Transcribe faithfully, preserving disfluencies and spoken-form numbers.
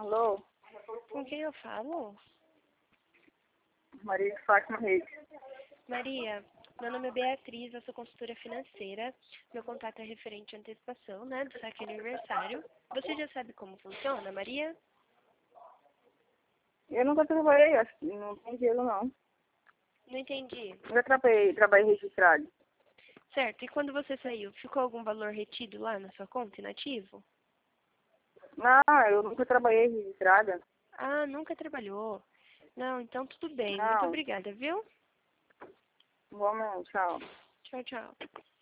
Alô? Com quem eu falo? Maria de Fátima Reis. Maria, meu nome é Beatriz, eu sou consultora financeira. Meu contato é referente à antecipação, né, do saque aniversário. Você já sabe como funciona, Maria? Eu nunca trabalhei, acho que não tem dinheiro não. Não entendi. Nunca trabalhei, trabalhei registrado. Certo, e quando você saiu, ficou algum valor retido lá na sua conta, inativo? Não, eu nunca trabalhei registrada. Ah, nunca trabalhou. Não, então tudo bem. Muito Não, obrigada, viu? vamos, tchau. Tchau, tchau.